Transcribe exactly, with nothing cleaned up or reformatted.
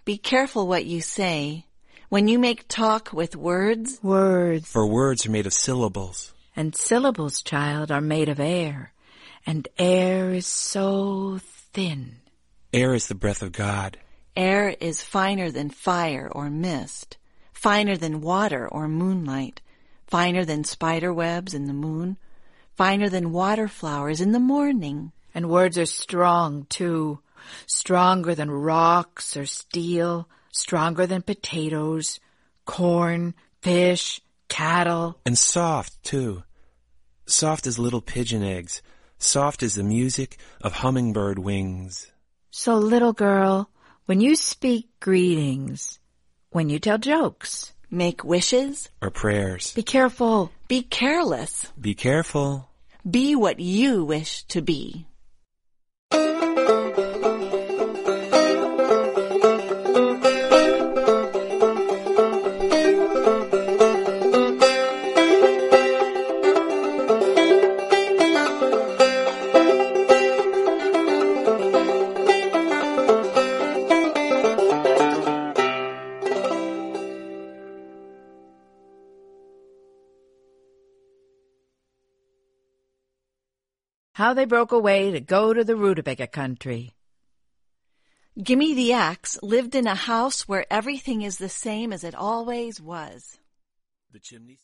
Be careful what you say. When you make talk with words, Words. For words are made of syllables. And syllables, child, are made of air. And air is so thin. Air is the breath of God. Air is finer than fire or mist, finer than water or moonlight, finer than spider webs in the moon, finer than water flowers in the morning. And words are strong, too. Stronger than rocks or steel, stronger than potatoes, corn, fish, cattle. And soft, too. Soft as little pigeon eggs. Soft as the music of hummingbird wings. So, little girl, when you speak greetings, when you tell jokes, Make wishes, Or prayers. be careful. be careless, Be careful. be what you wish to be. How they broke away to go to the Rutabaga country. Gimme the Axe lived in a house where everything is the same as it always was. The chimneys.